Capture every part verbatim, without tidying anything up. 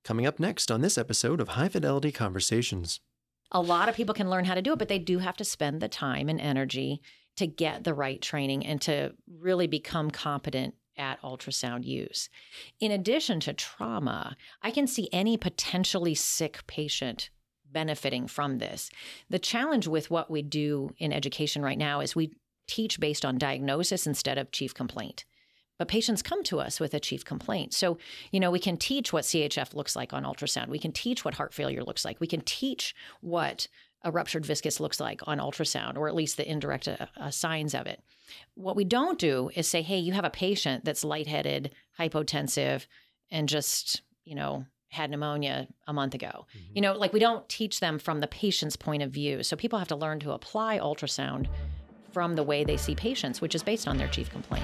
coming up next on this episode of High Fidelity Conversations. A lot of people can learn how to do it, but they do have to spend the time and energy to get the right training and to really become competent at ultrasound use. In addition to trauma, I can see any potentially sick patient benefiting from this. The challenge with what we do in education right now is we teach based on diagnosis instead of chief complaint. But patients come to us with a chief complaint. So, you know, we can teach what C H F looks like on ultrasound. We can teach what heart failure looks like. We can teach what a ruptured viscus looks like on ultrasound, or at least the indirect uh, uh, signs of it. What we don't do is say, hey, you have a patient that's lightheaded, hypotensive, and just, you know, had pneumonia a month ago. Mm-hmm. You know, like we don't teach them from the patient's point of view. So people have to learn to apply ultrasound from the way they see patients, which is based on their chief complaint.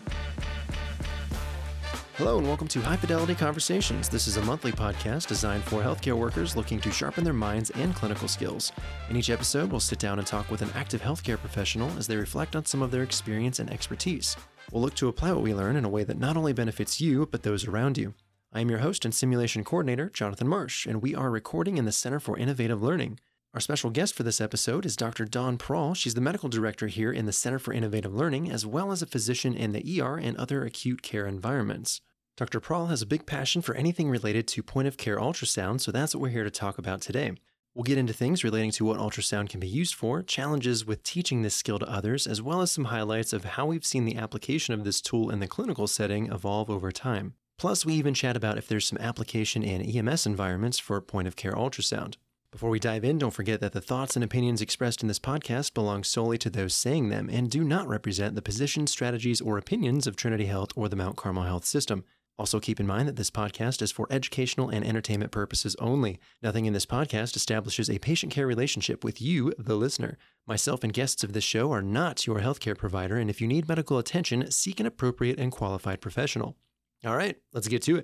Hello and welcome to High Fidelity Conversations. This is a monthly podcast designed for healthcare workers looking to sharpen their minds and clinical skills. In each episode, we'll sit down and talk with an active healthcare professional as they reflect on some of their experience and expertise. We'll look to apply what we learn in a way that not only benefits you, but those around you. I am your host and simulation coordinator, Jonathan Marsh, and we are recording in the Center for Innovative Learning. Our special guest for this episode is Doctor Dawn Prahl. She's the medical director here in the Center for Innovative Learning, as well as a physician in the E R and other acute care environments. Doctor Prahl has a big passion for anything related to point-of-care ultrasound, so that's what we're here to talk about today. We'll get into things relating to what ultrasound can be used for, challenges with teaching this skill to others, as well as some highlights of how we've seen the application of this tool in the clinical setting evolve over time. Plus, we even chat about if there's some application in E M S environments for point-of-care ultrasound. Before we dive in, don't forget that the thoughts and opinions expressed in this podcast belong solely to those saying them and do not represent the positions, strategies, or opinions of Trinity Health or the Mount Carmel Health System. Also keep in mind that this podcast is for educational and entertainment purposes only. Nothing in this podcast establishes a patient care relationship with you, the listener. Myself and guests of this show are not your healthcare provider, and if you need medical attention, seek an appropriate and qualified professional. All right, let's get to it.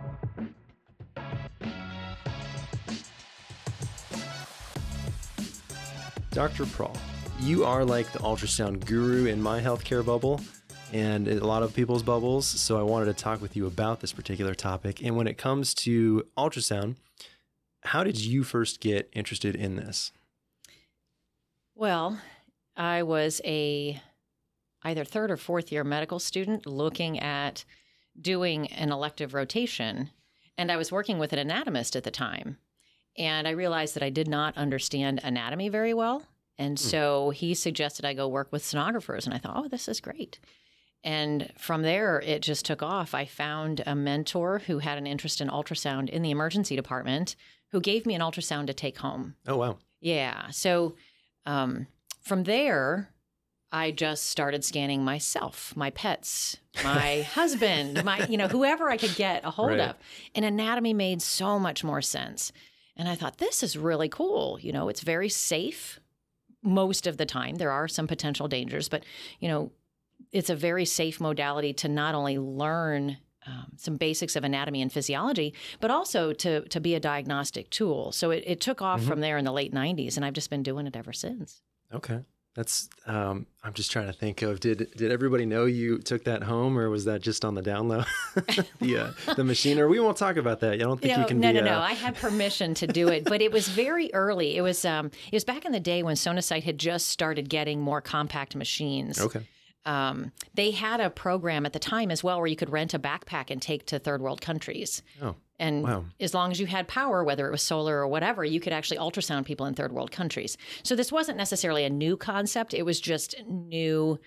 Doctor Prahl, you are like the ultrasound guru in my healthcare bubble and a lot of people's bubbles, so I wanted to talk with you about this particular topic. And when it comes to ultrasound, how did you first get interested in this? Well, I was a either third or fourth year medical student looking at doing an elective rotation, and I was working with an anatomist at the time. And I realized that I did not understand anatomy very well. And so he suggested I go work with sonographers. And I thought, oh, this is great. And from there, it just took off. I found a mentor who had an interest in ultrasound in the emergency department who gave me an ultrasound to take home. Oh, wow. Yeah. So um, from there, I just started scanning myself, my pets, my husband, my, you know, whoever I could get a hold Right. of. And anatomy made so much more sense. And I thought, this is really cool. You know, it's very safe most of the time. There are some potential dangers, but, you know, it's a very safe modality to not only learn um, some basics of anatomy and physiology, but also to to be a diagnostic tool. So it, it took off mm-hmm. from there in the late nineties, and I've just been doing it ever since. Okay. That's, um, I'm just trying to think of, did did everybody know you took that home, or was that just on the down low? the, uh, the machine, or we won't talk about that. I don't think no, you can no, be... No, no, uh... no. I had permission to do it, but it was very early. It was, um, it was back in the day when Sonosite had just started getting more compact machines. Okay. Um, they had a program at the time as well where you could rent a backpack and take to third world countries. Oh. And wow. as long as you had power, whether it was solar or whatever, you could actually ultrasound people in third world countries. So this wasn't necessarily a new concept. It was just new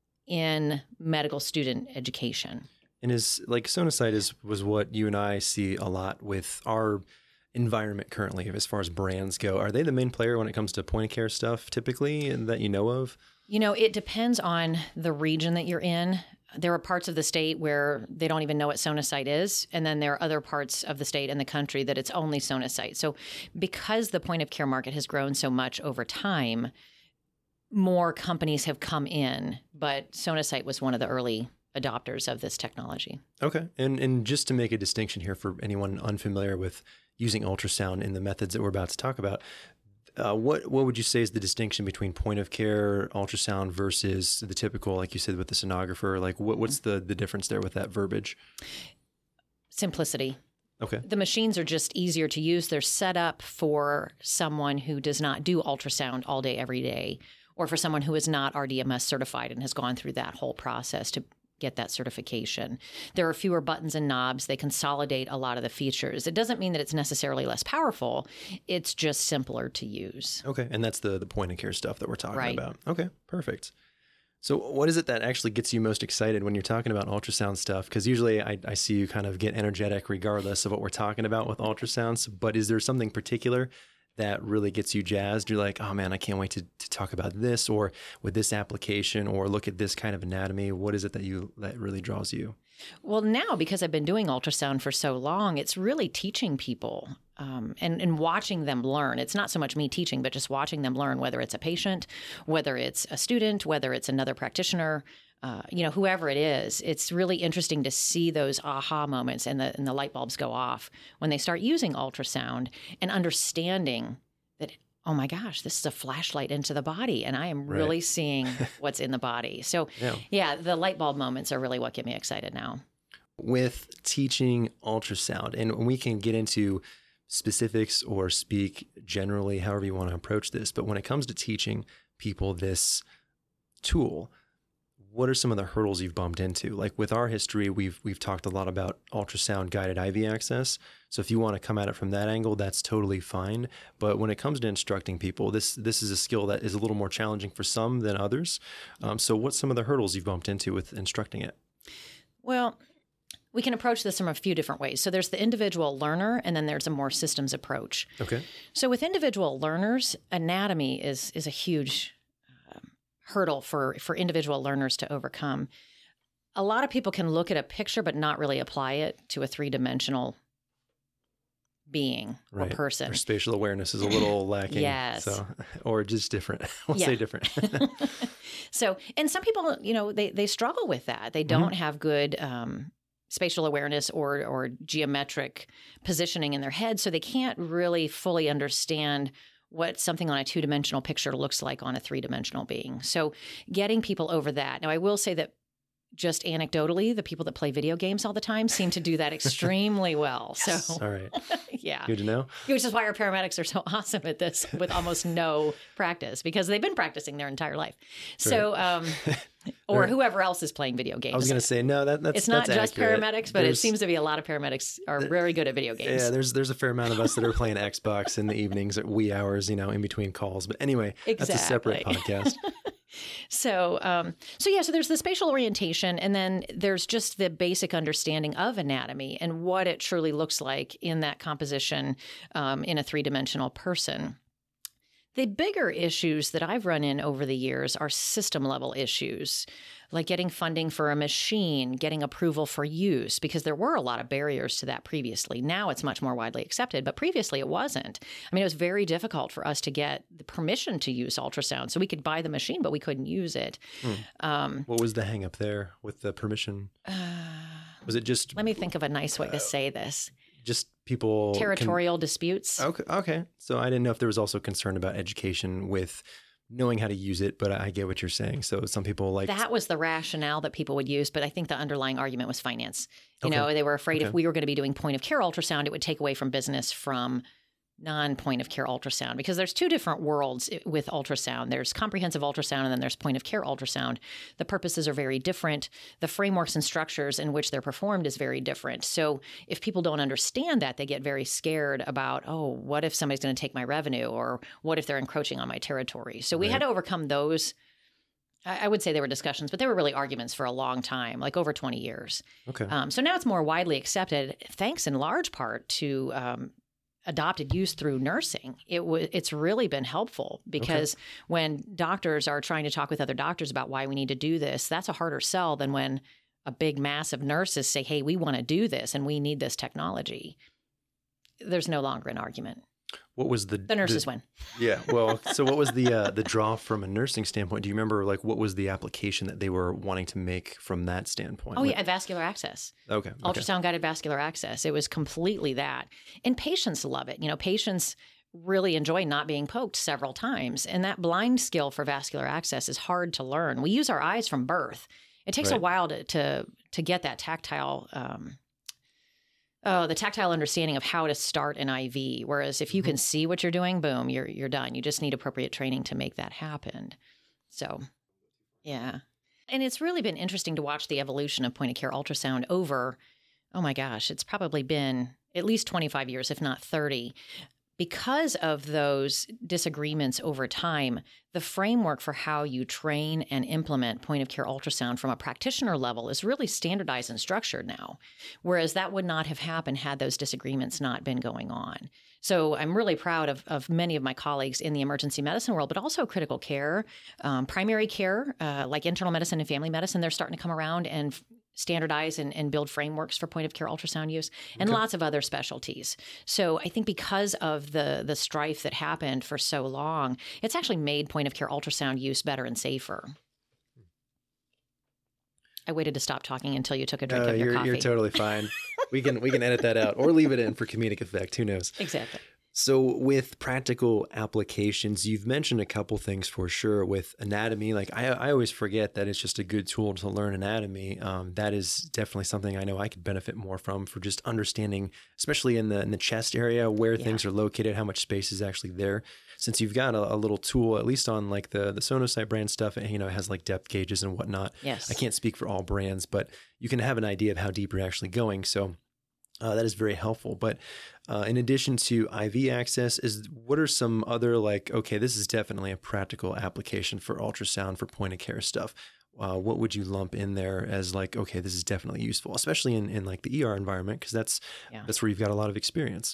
in medical student education. And is like Sonosite is was what you and I see a lot with our environment currently as far as brands go. Are they the main player when it comes to point of care stuff typically that you know of? You know, it depends on the region that you're in. There are parts of the state where they don't even know what Sonosite is. And then there are other parts of the state and the country that it's only Sonosite. So because the point of care market has grown so much over time, more companies have come in. But Sonosite was one of the early adopters of this technology. Okay. And and just to make a distinction here for anyone unfamiliar with using ultrasound in the methods that we're about to talk about, Uh, what what would you say is the distinction between point of care ultrasound versus the typical, like you said, with the sonographer? Like, what what's the the difference there with that verbiage? Simplicity. Okay. The machines are just easier to use. They're set up for someone who does not do ultrasound all day, every day, or for someone who is not R D M S certified and has gone through that whole process to get that certification. There are fewer buttons and knobs. They consolidate a lot of the features. It doesn't mean that it's necessarily less powerful. It's just simpler to use. Okay. And that's the, the point of care stuff that we're talking Right. about. Okay. Perfect. So what is it that actually gets you most excited when you're talking about ultrasound stuff? Because usually I, I see you kind of get energetic regardless of what we're talking about with ultrasounds. But is there something particular that really gets you jazzed? You're like, oh man, I can't wait to, to talk about this, or with this application, or look at this kind of anatomy. What is it that you that really draws you? Well, now, because I've been doing ultrasound for so long, it's really teaching people um, and, and watching them learn. It's not so much me teaching, but just watching them learn, whether it's a patient, whether it's a student, whether it's another practitioner, uh, you know, whoever it is. It's really interesting to see those aha moments and the, and the light bulbs go off when they start using ultrasound and understanding that, oh my gosh, this is a flashlight into the body, and I am Right. really seeing what's in the body. So Yeah. yeah, the light bulb moments are really what get me excited now. With teaching ultrasound, and we can get into specifics or speak generally, however you want to approach this, but when it comes to teaching people this tool, what are some of the hurdles you've bumped into? Like with our history, we've we've talked a lot about ultrasound guided I V access. So if you want to come at it from that angle, that's totally fine. But when it comes to instructing people, this this is a skill that is a little more challenging for some than others. Um, so what's some of the hurdles you've bumped into with instructing it? Well, we can approach this from a few different ways. So there's the individual learner, and then there's a more systems approach. Okay. So with individual learners, anatomy is is a huge um, hurdle for, for individual learners to overcome. A lot of people can look at a picture but not really apply it to a three-dimensional being Right. or person. Their spatial awareness is a little lacking. Yes. So, or just different. We'll Yeah. say different. So, and some people, you know, they they struggle with that. They don't have good um, spatial awareness or or geometric positioning in their head, so they can't really fully understand what something on a two-dimensional picture looks like on a three-dimensional being. So, getting people over that. Now, I will say that just anecdotally, the people that play video games all the time seem to do that extremely well. Yes. So, All right. yeah. Good to know. Which is why our paramedics are so awesome at this with almost no practice, because they've been practicing their entire life. So, um, or Right. whoever else is playing video games. I was going to say, no, that, that's it's not that's just accurate. paramedics, but There's- it seems to be a lot of paramedics are very good at video games. Yeah, there's there's a fair amount of us that are playing Xbox in the evenings at wee hours, you know, in between calls. But anyway, that's a separate Exactly. podcast. So, um, so yeah, so there's the spatial orientation, and then there's just the basic understanding of anatomy and what it truly looks like in that composition um, in a three-dimensional person. The bigger issues that I've run in over the years are system level issues, like getting funding for a machine, getting approval for use, because there were a lot of barriers to that previously. Now it's much more widely accepted, but previously it wasn't. I mean, it was very difficult for us to get the permission to use ultrasound. So we could buy the machine, but we couldn't use it. Um, What was the hang up there with the permission? uh, Was it just let me think of a nice way to say this. just people can- Territorial disputes. Okay. Okay. So I didn't know if there was also concern about education with knowing how to use it, but I get what you're saying. So some people like That was the rationale that people would use, but I think the underlying argument was finance. You Okay. know, they were afraid Okay. if we were going to be doing point of care ultrasound, it would take away from business from non-point of care ultrasound, because there's two different worlds i- with ultrasound. There's comprehensive ultrasound and then there's point of care ultrasound. The purposes are very different. The frameworks and structures in which they're performed is very different. So if people don't understand that, they get very scared about, oh, what if somebody's going to take my revenue, or what if they're encroaching on my territory? So we had Right. to overcome those. I I would say they were discussions, but they were really arguments for a long time, like over twenty years. okay. Um, so now it's more widely accepted, thanks in large part to um, adopted use through nursing. It w- it's really been helpful, because when doctors are trying to talk with other doctors about why we need to do this, that's a harder sell than when a big mass of nurses say, hey, we want to do this and we need this technology. There's no longer an argument. What was the The nurses win. Yeah. Well, so what was the uh, the draw from a nursing standpoint? Do you remember like what was the application that they were wanting to make from that standpoint? Oh, Like- yeah, vascular access. Okay. okay. Ultrasound guided vascular access. It was completely that. And patients love it. You know, patients really enjoy not being poked several times. And that blind skill for vascular access is hard to learn. We use our eyes from birth. It takes a Right. while to, to to get that tactile um, Oh, the tactile understanding of how to start an I V. Whereas if you mm-hmm. can see what you're doing, boom, you're you're done. You just need appropriate training to make that happen. So, yeah. And it's really been interesting to watch the evolution of point of care ultrasound over, oh my gosh, it's probably been at least twenty-five years, if not thirty. Because of those disagreements over time, the framework for how you train and implement point of care ultrasound from a practitioner level is really standardized and structured now, whereas that would not have happened had those disagreements not been going on. So I'm really proud of, of many of my colleagues in the emergency medicine world, but also critical care, um, primary care, uh, like internal medicine and family medicine. They're starting to come around and standardize and, and build frameworks for point of care ultrasound use, and okay. lots of other specialties. So I think because of the the strife that happened for so long, it's actually made point of care ultrasound use better and safer. I waited to stop talking until you took a drink uh, of your you're, coffee. You're totally fine. we can we can edit that out or leave it in for comedic effect. Who knows? Exactly. So with practical applications, you've mentioned a couple things for sure with anatomy. Like I, I always forget that it's just a good tool to learn anatomy. Um, that is definitely something I know I could benefit more from for just understanding, especially in the in the chest area, where yeah. things are located, how much space is actually there. Since you've got a, a little tool, at least on like the the Sonosite brand stuff, it, you know, it has like depth gauges and whatnot. Yes. I can't speak for all brands, but you can have an idea of how deep you're actually going. So Uh, that is very helpful. But uh, in addition to I V access, is what are some other like, okay, this is definitely a practical application for ultrasound for point of care stuff. Uh, what would you lump in there as like, okay, this is definitely useful, especially in, in like the E R environment, because that's yeah. that's where you've got a lot of experience.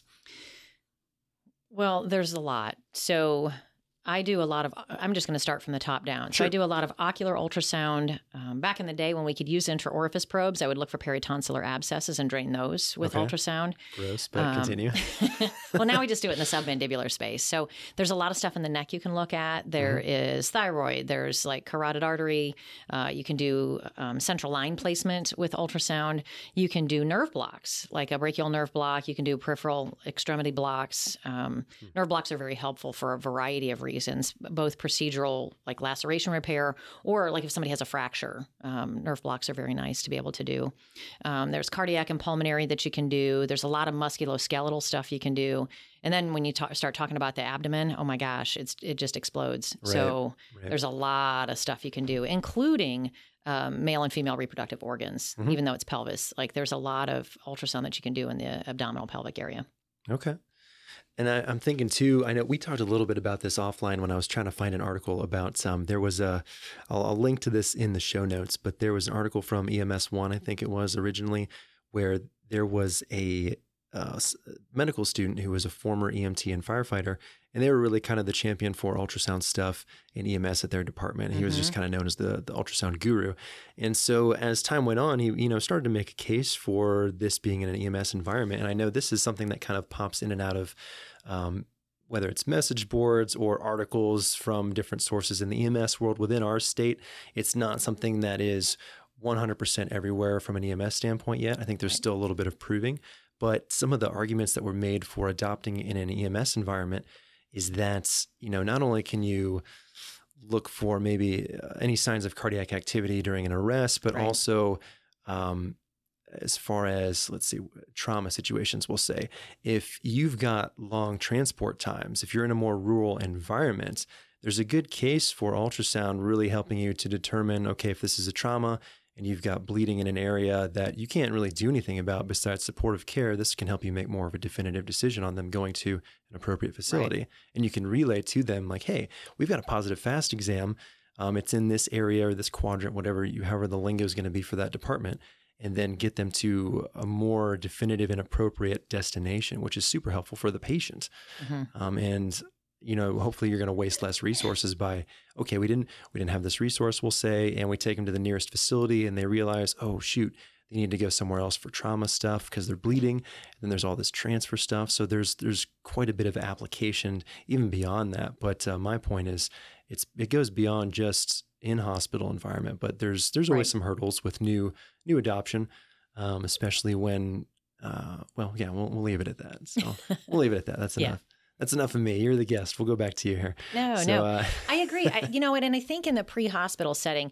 Well, there's a lot. So I do a lot of, I'm just going to start from the top down. So Sure. I do a lot of ocular ultrasound. Um, back in the day when we could use intraorifice probes, I would look for peritonsillar abscesses and drain those with okay. ultrasound. Gross, but um, continue. Well, now we just do it in the submandibular space. So there's a lot of stuff in the neck you can look at. There mm-hmm. is thyroid. There's like carotid artery. Uh, you can do um, central line placement with ultrasound. You can do nerve blocks, like a brachial nerve block. You can do peripheral extremity blocks. Um, mm-hmm. Nerve blocks are very helpful for a variety of reasons. Reasons, both procedural, like laceration repair, or like if somebody has a fracture, um, nerve blocks are very nice to be able to do. Um, there's cardiac and pulmonary that you can do. There's a lot of musculoskeletal stuff you can do. And then when you ta- start talking about the abdomen, oh my gosh, it's it just explodes. Right, so right. there's a lot of stuff you can do, including um, male and female reproductive organs, mm-hmm. even though it's pelvis. Like there's a lot of ultrasound that you can do in the abdominal pelvic area. Okay. And I, I'm thinking too, I know we talked a little bit about this offline when I was trying to find an article about, um, there was a, I'll, I'll link to this in the show notes, but there was an article from E M S one, I think it was originally, where there was a uh, medical student who was a former E M T and firefighter, and they were really kind of the champion for ultrasound stuff in E M S at their department. And he mm-hmm. was just kind of known as the, the ultrasound guru. And so as time went on, he, you know, started to make a case for this being in an E M S environment. And I know this is something that kind of pops in and out of, um, whether it's message boards or articles from different sources in the E M S world within our state. It's not something that is one hundred percent everywhere from an E M S standpoint yet. I think there's right. still a little bit of proving. But some of the arguments that were made for adopting in an E M S environment is that, you know, not only can you look for maybe uh, any signs of cardiac activity during an arrest, but right. also um, as far as, let's see, trauma situations, we'll say, if you've got long transport times, if you're in a more rural environment, there's a good case for ultrasound really helping you to determine, okay, if this is a trauma and you've got bleeding in an area that you can't really do anything about besides supportive care, this can help you make more of a definitive decision on them going to an appropriate facility. Right. And you can relay to them like, hey, we've got a positive FAST exam. Um, it's in this area or this quadrant, whatever you, however the lingo is going to be for that department, and then get them to a more definitive and appropriate destination, which is super helpful for the patient. Mm-hmm. Um, and you know, hopefully you're going to waste less resources by, okay, we didn't, we didn't have this resource, we'll say, and we take them to the nearest facility and they realize, oh shoot, they need to go somewhere else for trauma stuff because they're bleeding. And then there's all this transfer stuff. So there's, there's quite a bit of application even beyond that. But uh, my point is it's, it goes beyond just in hospital environment, but there's, there's always right. some hurdles with new, new adoption, um, especially when, uh, well, yeah, we'll, we'll leave it at that. So we'll leave it at that. That's enough. Yeah. That's enough of me. You're the guest. We'll go back to you here. No, so, no, uh... I agree. I, you know, and, and I think in the pre-hospital setting,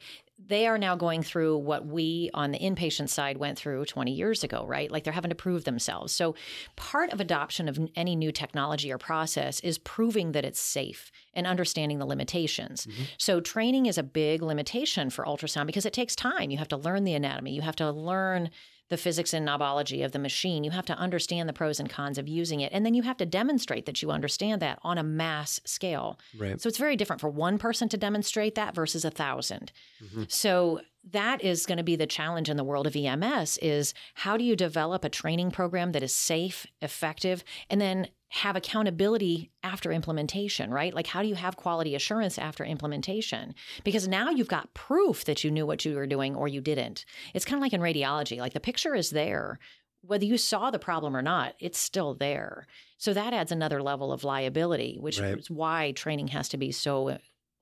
they are now going through what we on the inpatient side went through twenty years ago, right? Like they're having to prove themselves. So part of adoption of any new technology or process is proving that it's safe and understanding the limitations. Mm-hmm. So training is a big limitation for ultrasound because it takes time. You have to learn the anatomy. You have to learn the physics and knobology of the machine. You have to understand the pros and cons of using it. And then you have to demonstrate that you understand that on a mass scale. Right. So it's very different for one person to demonstrate that versus a thousand. Mm-hmm. So that is going to be the challenge in the world of E M S is how do you develop a training program that is safe, effective, and then have accountability after implementation, right? Like how do you have quality assurance after implementation? Because now you've got proof that you knew what you were doing or you didn't. It's kind of like in radiology, like the picture is there. Whether you saw the problem or not, it's still there. So that adds another level of liability, which Right. is why training has to be so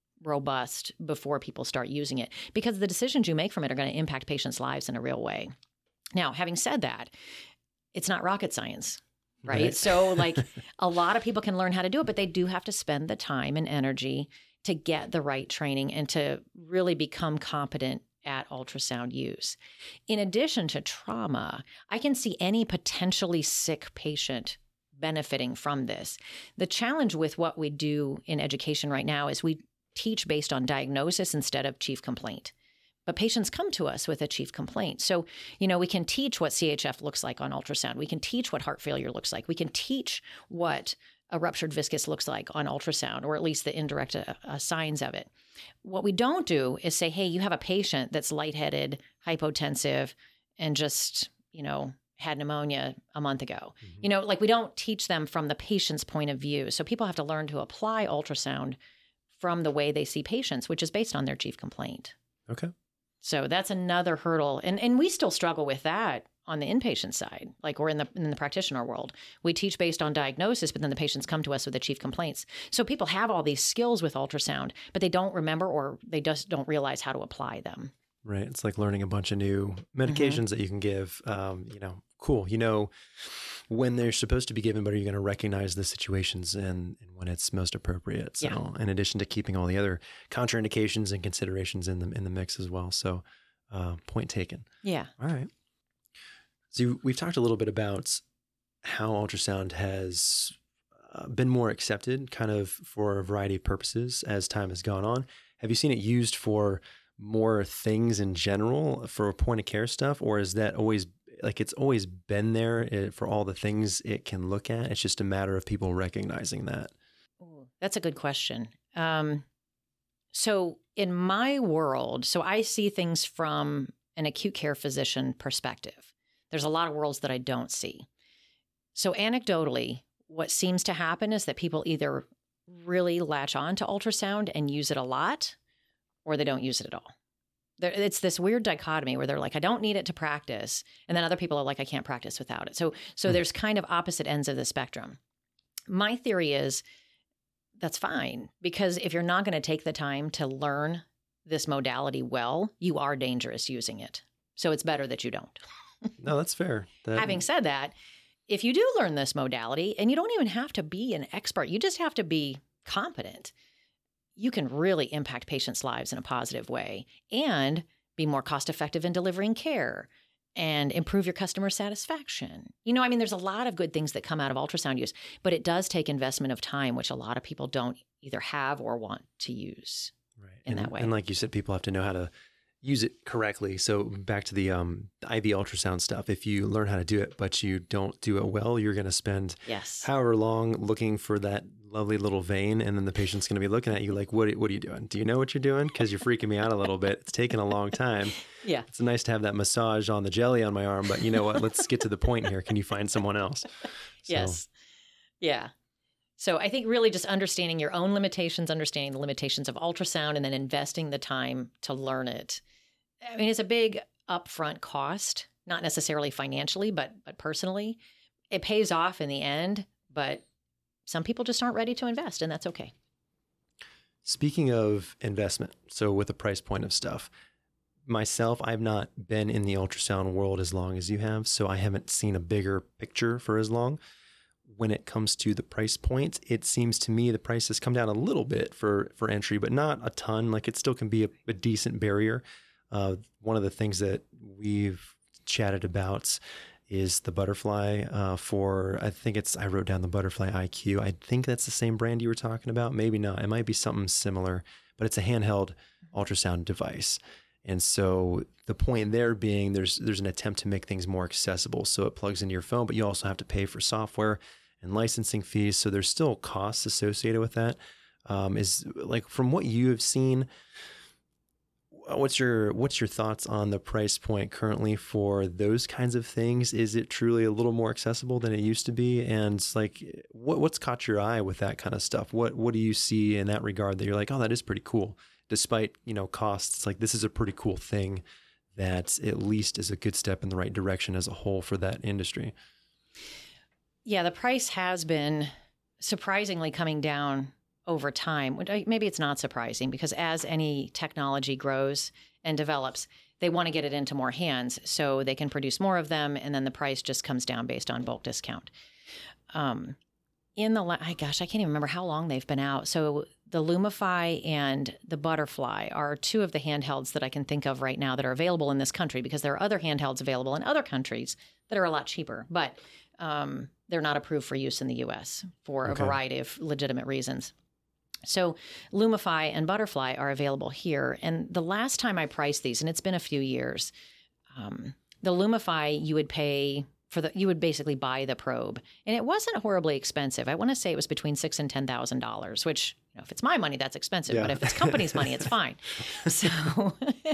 robust before people start using it, because the decisions you make from it are going to impact patients' lives in a real way. Now, having said that, it's not rocket science. Right? Right. So like a lot of people can learn how to do it, but they do have to spend the time and energy to get the right training and to really become competent at ultrasound use. In addition to trauma, I can see any potentially sick patient benefiting from this. The challenge with what we do in education right now is we teach based on diagnosis instead of chief complaint. But patients come to us with a chief complaint. So, you know, we can teach what C H F looks like on ultrasound. We can teach what heart failure looks like. We can teach what a ruptured viscus looks like on ultrasound, or at least the indirect uh, uh, signs of it. What we don't do is say, hey, you have a patient that's lightheaded, hypotensive, and just, you know, had pneumonia a month ago. Mm-hmm. You know, like we don't teach them from the patient's point of view. So people have to learn to apply ultrasound from the way they see patients, which is based on their chief complaint. Okay. So that's another hurdle. And and we still struggle with that on the inpatient side, like we're in the in the practitioner world. We teach based on diagnosis, but then the patients come to us with the chief complaints. So people have all these skills with ultrasound, but they don't remember or they just don't realize how to apply them. Right. It's like learning a bunch of new medications mm-hmm. that you can give. Um, you know, cool. You know when they're supposed to be given, but are you going to recognize the situations and, and when it's most appropriate? So yeah. in addition to keeping all the other contraindications and considerations in the in the mix as well. So uh, point taken. Yeah. All right. So we've talked a little bit about how ultrasound has uh, been more accepted kind of for a variety of purposes as time has gone on. Have you seen it used for more things in general for point of care stuff, or is that always like it's always been there for all the things it can look at? It's just a matter of people recognizing that. Ooh, that's a good question. Um, so in my world, so I see things from an acute care physician perspective. There's a lot of worlds that I don't see. So anecdotally, what seems to happen is that people either really latch on to ultrasound and use it a lot, or they don't use it at all. There, it's this weird dichotomy where they're like, I don't need it to practice. And then other people are like, I can't practice without it. So, so mm-hmm. there's kind of opposite ends of the spectrum. My theory is that's fine, because if you're not going to take the time to learn this modality well, you are dangerous using it. So it's better that you don't. No, that's fair. That... Having said that, if you do learn this modality, and you don't even have to be an expert, you just have to be competent, you can really impact patients' lives in a positive way and be more cost-effective in delivering care and improve your customer satisfaction. You know, I mean, there's a lot of good things that come out of ultrasound use, but it does take investment of time, which a lot of people don't either have or want to use right. in and, that way. And like you said, people have to know how to use it correctly. So back to the, um, the I V ultrasound stuff, if you learn how to do it, but you don't do it well, you're going to spend yes. however long looking for that lovely little vein. And then the patient's going to be looking at you like, what, what are you doing? Do you know what you're doing? Because you're freaking me out a little bit. It's taken a long time. Yeah. It's nice to have that massage on the jelly on my arm, but you know what? Let's get to the point here. Can you find someone else? So. Yes. Yeah. So I think really just understanding your own limitations, understanding the limitations of ultrasound, and then investing the time to learn it. I mean, it's a big upfront cost, not necessarily financially, but but personally. It pays off in the end, but some people just aren't ready to invest, and that's okay. Speaking of investment, so with the price point of stuff, myself, I've not been in the ultrasound world as long as you have, so I haven't seen a bigger picture for as long. When it comes to the price point, it seems to me the price has come down a little bit for, for entry, but not a ton. Like it still can be a, a decent barrier. Uh, one of the things that we've chatted about is the Butterfly uh, for, I think it's, I wrote down the Butterfly I Q. I think that's the same brand you were talking about. Maybe not. It might be something similar, but it's a handheld ultrasound device. And so the point there being there's there's an attempt to make things more accessible. So it plugs into your phone, but you also have to pay for software and licensing fees. So there's still costs associated with that. Um, is like from what you have seen, what's your what's your thoughts on the price point currently for those kinds of things? Is it truly a little more accessible than it used to be? And like, what what's caught your eye with that kind of stuff? What what do you see in that regard that you're like, oh, that is pretty cool, despite you know costs? It's like this is a pretty cool thing that at least is a good step in the right direction as a whole for that industry. Yeah, the price has been surprisingly coming down over time. Maybe it's not surprising because as any technology grows and develops, they want to get it into more hands so they can produce more of them, and then the price just comes down based on bulk discount. Um, in the, la- gosh, I can't even remember how long they've been out. So the Lumify and the Butterfly are two of the handhelds that I can think of right now that are available in this country, because there are other handhelds available in other countries that are a lot cheaper, but um, they're not approved for use in the U S for Okay. a variety of legitimate reasons. So Lumify and Butterfly are available here. And the last time I priced these, and it's been a few years, um, the Lumify, you would pay for the, you would basically buy the probe. And it wasn't horribly expensive. I want to say it was between six and ten thousand dollars, which, you know, if it's my money, that's expensive. Yeah. But if it's company's money, it's fine. So,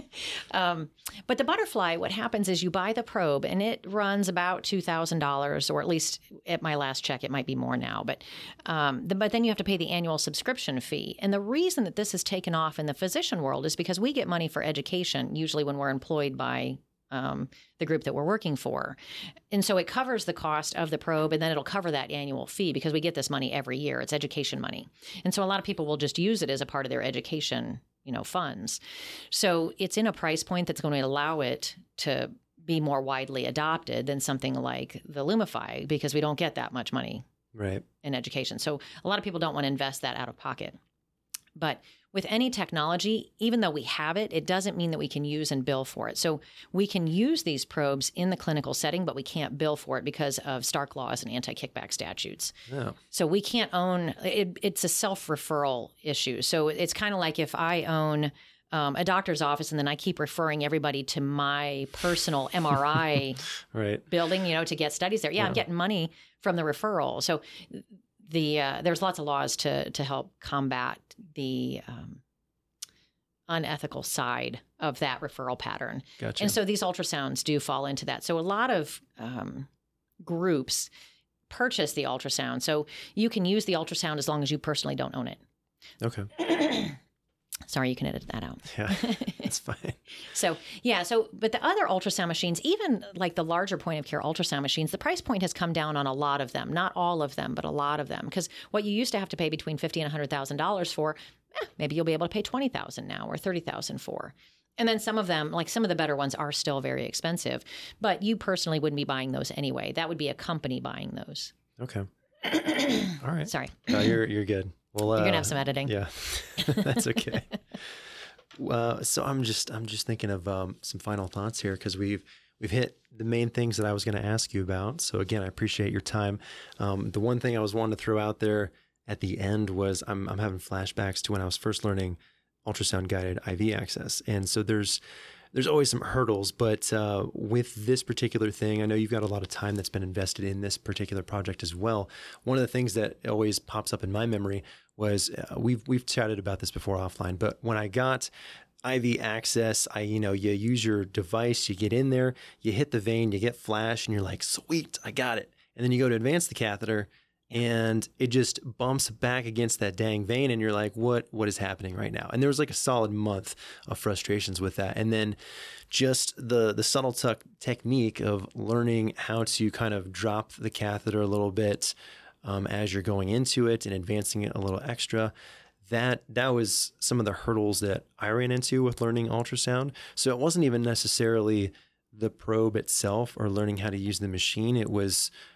um, but the Butterfly, what happens is you buy the probe and it runs about two thousand dollars, or at least at my last check, it might be more now. But, um, the, but then you have to pay the annual subscription fee. And the reason that this has taken off in the physician world is because we get money for education, usually when we're employed by Um, the group that we're working for. And so it covers the cost of the probe, and then it'll cover that annual fee because we get this money every year. It's education money. And so a lot of people will just use it as a part of their education, you know, funds. So it's in a price point that's going to allow it to be more widely adopted than something like the Lumify, because we don't get that much money Right. in education. So a lot of people don't want to invest that out of pocket. But with any technology, even though we have it, it doesn't mean that we can use and bill for it. So we can use these probes in the clinical setting, but we can't bill for it because of Stark laws and anti-kickback statutes. Oh. So we can't own it. It's a self-referral issue. So it's kind of like if I own um, a doctor's office and then I keep referring everybody to my personal M R I Right. building, you know, to get studies there. Yeah, Yeah. I'm getting money from the referral. So the uh, there's lots of laws to to help combat the um, unethical side of that referral pattern. Gotcha. And so these ultrasounds do fall into that. So a lot of um, groups purchase the ultrasound. So you can use the ultrasound as long as you personally don't own it. Okay. Sorry, you can edit that out. Yeah, that's fine. So, yeah. So, but the other ultrasound machines, even like the larger point of care ultrasound machines, the price point has come down on a lot of them. Not all of them, but a lot of them. Because what you used to have to pay between fifty thousand dollars and one hundred thousand dollars for, eh, maybe you'll be able to pay twenty thousand dollars now or thirty thousand dollars for. And then some of them, like some of the better ones, are still very expensive. But you personally wouldn't be buying those anyway. That would be a company buying those. Okay. All right. Sorry. No, you're you're good. Well, You're uh, going to have some editing. Yeah, that's okay. Uh, so I'm just I'm just thinking of um, some final thoughts here, because we've we've hit the main things that I was going to ask you about. So again, I appreciate your time. Um, the one thing I was wanting to throw out there at the end was I'm I'm having flashbacks to when I was first learning ultrasound guided I V access, and so there's there's always some hurdles, but uh, with this particular thing, I know you've got a lot of time that's been invested in this particular project as well. One of the things that always pops up in my memory was uh, we've we've chatted about this before offline, but when I got I V access, I you know you use your device, you get in there, you hit the vein, you get flash, and you're like, sweet, I got it. And then you go to advance the catheter, and it just bumps back against that dang vein, and you're like, what what is happening right now? And there was like a solid month of frustrations with that. And then just the the subtle tuck technique of learning how to kind of drop the catheter a little bit um, as you're going into it and advancing it a little extra. That that was some of the hurdles that I ran into with learning ultrasound. So it wasn't even necessarily the probe itself or learning how to use the machine. It was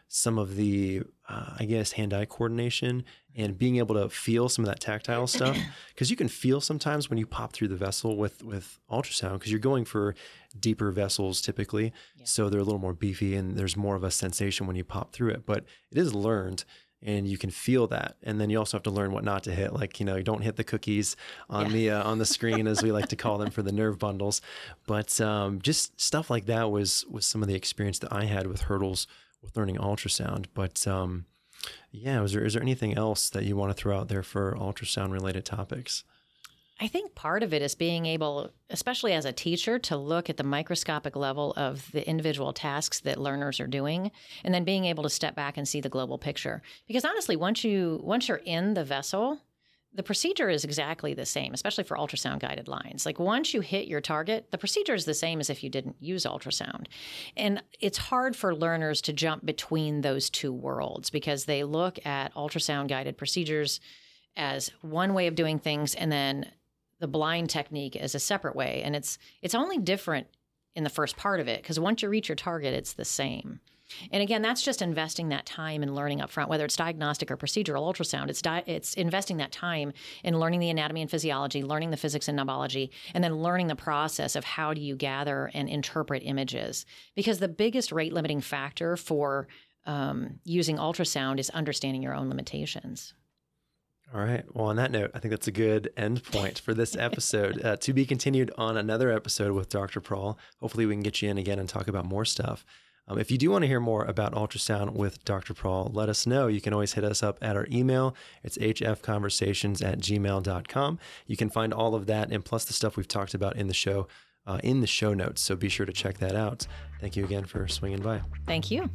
some of the, uh, I guess, hand-eye coordination and being able to feel some of that tactile stuff. Because you can feel sometimes when you pop through the vessel with, with ultrasound, because you're going for deeper vessels typically. Yeah. So they're a little more beefy and there's more of a sensation when you pop through it. But it is learned and you can feel that. And then you also have to learn what not to hit. Like, you know, you don't hit the cookies on yeah. the uh, on the screen, as we like to call them, for the nerve bundles. But um, just stuff like that was was some of the experience that I had with hurdles with learning ultrasound. But um, yeah, was there, is there anything else that you want to throw out there for ultrasound related topics? I think part of it is being able, especially as a teacher, to look at the microscopic level of the individual tasks that learners are doing, and then being able to step back and see the global picture. Because honestly, once you once you're in the vessel, the procedure is exactly the same, especially for ultrasound guided lines. Like once you hit your target, the procedure is the same as if you didn't use ultrasound. And it's hard for learners to jump between those two worlds because they look at ultrasound guided procedures as one way of doing things and then the blind technique as a separate way. And it's it's only different in the first part of it because once you reach your target, it's the same. And again, that's just investing that time and learning up front, whether it's diagnostic or procedural ultrasound. It's di- it's investing that time in learning the anatomy and physiology, learning the physics and knobology, and then learning the process of how do you gather and interpret images. Because the biggest rate limiting factor for um, using ultrasound is understanding your own limitations. All right. Well, on that note, I think that's a good end point for this episode. Uh, to be continued on another episode with Doctor Prahl. Hopefully we can get you in again and talk about more stuff. Um, if you do want to hear more about ultrasound with Doctor Prahl, let us know. You can always hit us up at our email. It's h f conversations at gmail dot com. You can find all of that and plus the stuff we've talked about in the show uh, in the show notes. So be sure to check that out. Thank you again for swinging by. Thank you.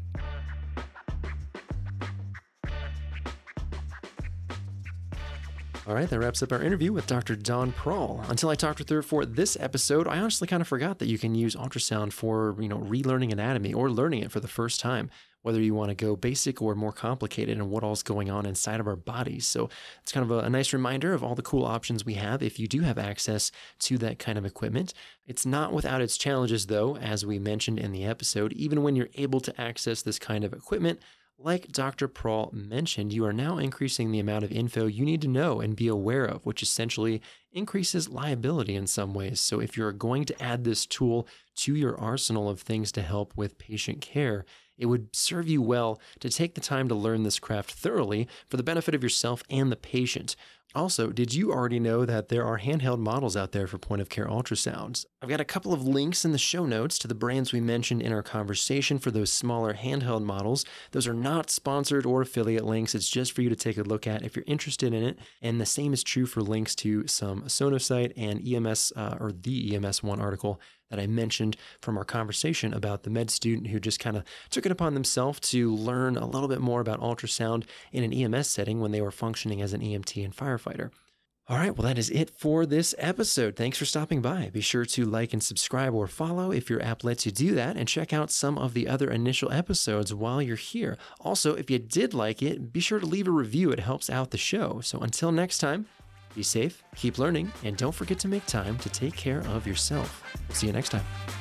All right, that wraps up our interview with Doctor Dawn Prahl. Until I talked with her for this episode, I honestly kind of forgot that you can use ultrasound for, you know, relearning anatomy or learning it for the first time, whether you want to go basic or more complicated and what all's going on inside of our bodies. So it's kind of a, a nice reminder of all the cool options we have if you do have access to that kind of equipment. It's not without its challenges, though, as we mentioned in the episode. Even when you're able to access this kind of equipment, like Doctor Prahl mentioned, you are now increasing the amount of info you need to know and be aware of, which essentially increases liability in some ways. So if you're going to add this tool to your arsenal of things to help with patient care, it would serve you well to take the time to learn this craft thoroughly for the benefit of yourself and the patient. Also, did you already know that there are handheld models out there for point-of-care ultrasounds? I've got a couple of links in the show notes to the brands we mentioned in our conversation for those smaller handheld models. Those are not sponsored or affiliate links. It's just for you to take a look at if you're interested in it. And the same is true for links to some Sonosite and E M S, uh, or the E M S one article that I mentioned from our conversation about the med student who just kind of took it upon themselves to learn a little bit more about ultrasound in an E M S setting when they were functioning as an E M T and firefighter. All right, well, that is it for this episode. Thanks for stopping by. Be sure to like and subscribe or follow if your app lets you do that, and check out some of the other initial episodes while you're here. Also, if you did like it, be sure to leave a review. It helps out the show. So until next time, be safe, keep learning, and don't forget to make time to take care of yourself. See you next time.